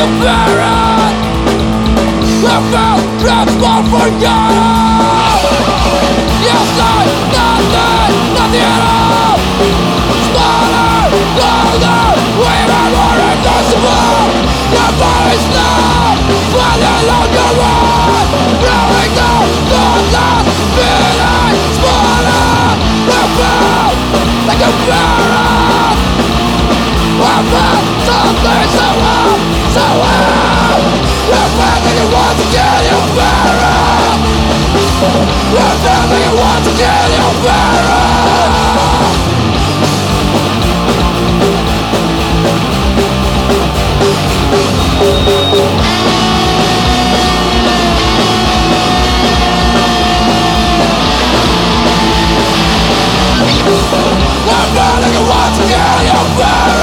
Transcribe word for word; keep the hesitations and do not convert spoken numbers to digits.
you buried. I felt that's more forgotten. You say nothing, nothing at all. Smaller, colder, even more invincible. Your body's not falling on your own. Blowing down the last feeling. Smaller, I felt like a parent. I felt something so loud, so loud. I felt like you want to kill your parent. I felt like you want to kill your parent. I felt like you want to kill your parent.